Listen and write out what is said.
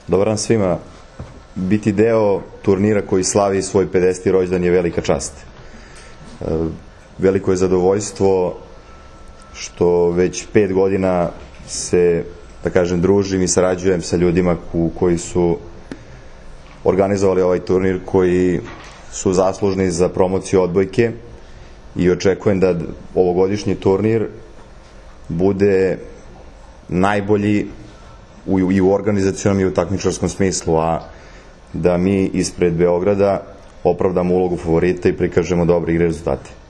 Dobar dan svima. Biti deo turnira koji slavi svoj 50. rođendan je velika čast. Veliko je zadovoljstvo što već 5 godina se, da kažem, družim i sarađujem sa ljudima koji su organizovali ovaj turnir, koji su zaslužni za promociju odbojke, i očekujem da ovogodišnji turnir bude najbolji i u organizacionom i u takmičarskom smislu, a da mi ispred Beograda opravdamo ulogu favorita i prikažemo dobre igre i rezultate.